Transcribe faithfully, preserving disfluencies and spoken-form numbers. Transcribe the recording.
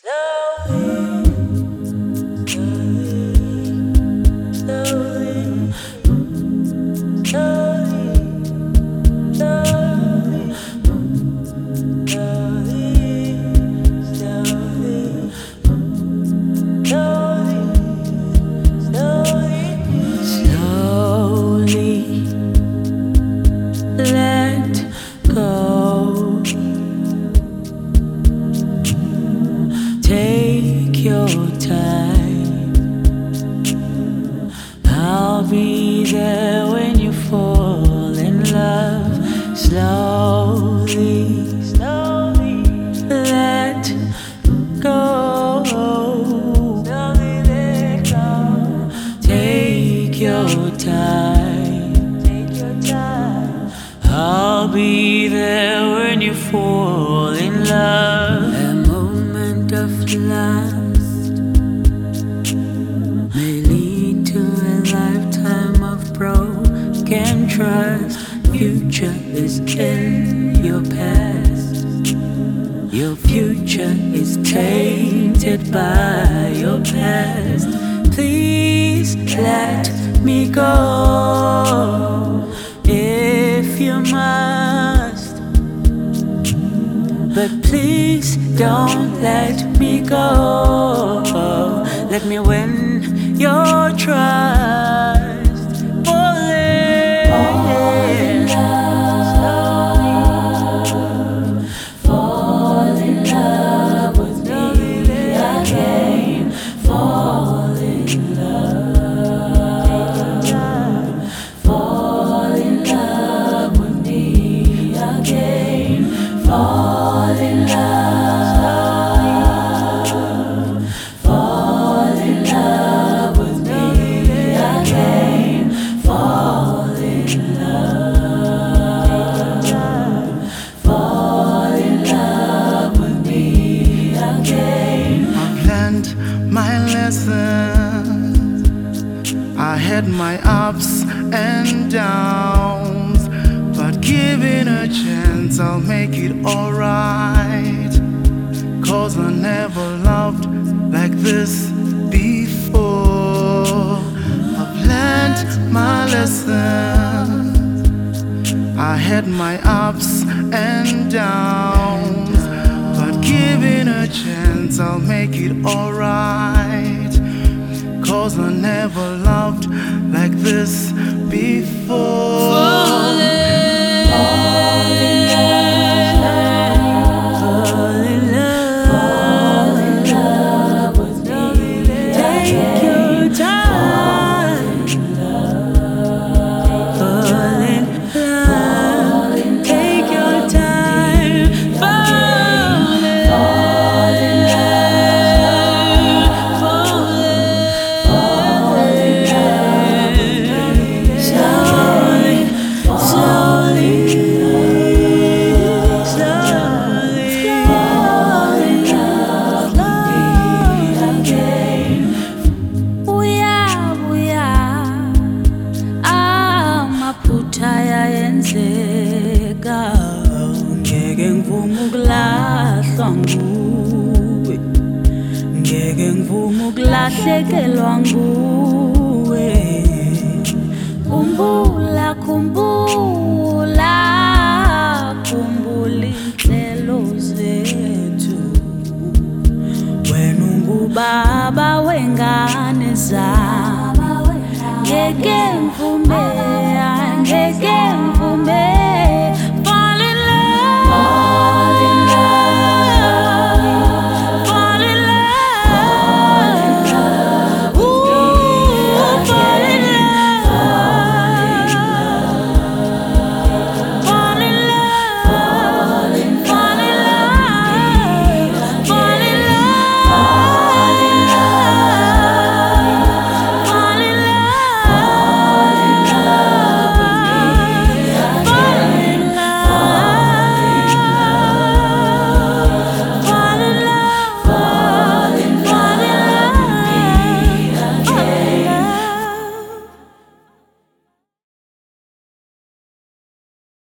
Take your time. I'll be there when you fall in love. Slowly, slowly let go. Slowly let go. Take your time. Take your time. I'll be there when you fall in love. Of lust may lead to a lifetime of broken trust. Future is in your past. Your future is tainted by your past. Please let me go if you must, but please don't let me go. Let me win your trust. Fall in love, fall in love with me again. Fall in love, fall in love with me again. Fall in love. My lessons, I had my ups and downs, but given a chance I'll make it alright. Cause I never loved like this before. I've learned my lessons, I had my ups and downs, but given a chance I'll make it alright. Cause I never loved like this before. Fall in love, fall in love, fall in love with me. Take your time. Fall in love, take your time. Fall in ngeke ngivume ukulahlwa nguwe, ngeke ngivume ukulahlekelwa nguwe. Khumbula, khumbula, khumbula inhlelo zethu. Wena ungubaba wengane zami. Ngeke ngivume, ngeke ngivume.